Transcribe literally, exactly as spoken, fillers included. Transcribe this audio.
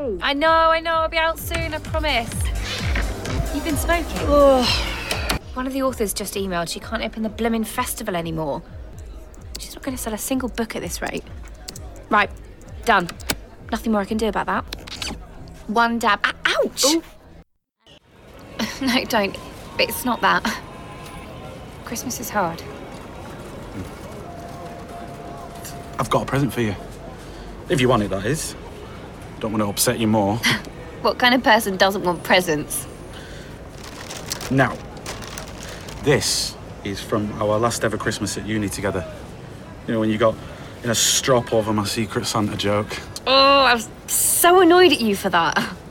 way. I know, I know. I'll be out soon, I promise. You've been smoking? Oh. One of the authors just emailed she can't open the blimmin' festival anymore. She's not going to sell a single book at this rate. Right, done. Nothing more I can do about that. One dab. Ah, ouch! Ooh. No, don't. It's not that. Christmas is hard. I've got a present for you. If you want it, that is. Don't want to upset you more. What kind of person doesn't want presents? Now, this is from our last ever Christmas at uni together. You know, when you got in a strop over my Secret Santa joke. Oh, I was so annoyed at you for that.